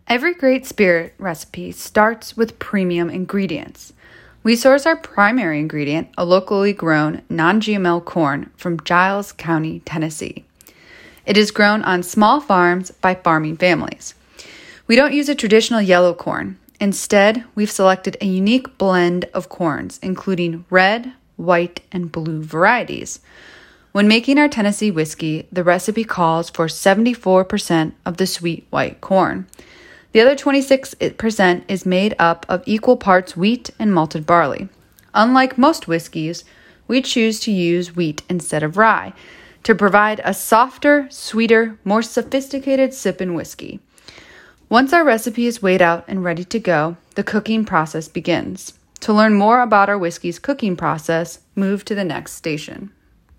Every great spirit recipe starts with premium ingredients. We source our primary ingredient, a locally grown, non-GMO corn from Giles County, Tennessee. It is grown on small farms by farming families. We don't use a traditional yellow corn. Instead, we've selected a unique blend of corns, including red, white, and blue varieties. When making our Tennessee whiskey, the recipe calls for 74% of the sweet white corn. The other 26% is made up of equal parts wheat and malted barley. Unlike most whiskeys, we choose to use wheat instead of rye to provide a softer, sweeter, more sophisticated sippin' whiskey. Once our recipe is weighed out and ready to go, the cooking process begins. To learn more about our whiskey's cooking process, move to the next station.